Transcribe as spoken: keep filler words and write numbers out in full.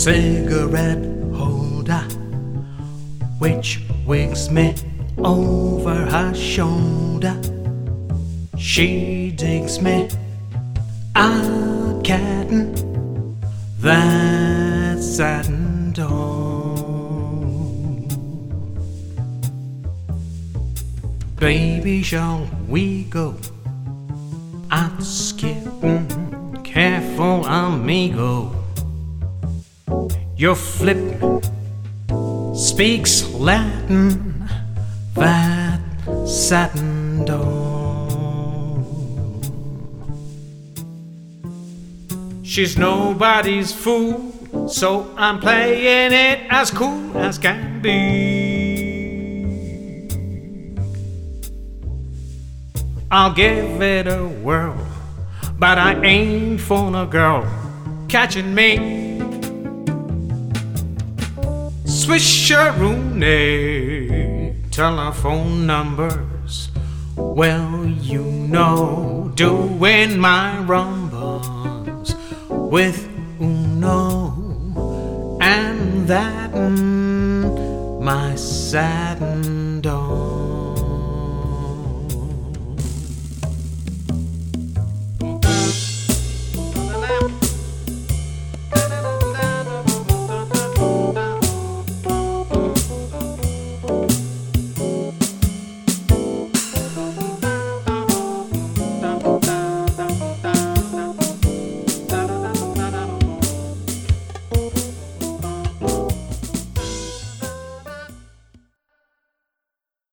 cigarette holder, which wigs me over her shoulder. She digs me out catting that satin door. Baby, shall we go out skipping? Careful, amigo. Your flip speaks Latin, that satin door. She's nobody's fool, so I'm playing it as cool as can be. I'll give it a whirl, but I ain't for a girl catching me. Swisher-rooney, telephone numbers, well, you know, doing my rumbles with Uno and that, mm, my satin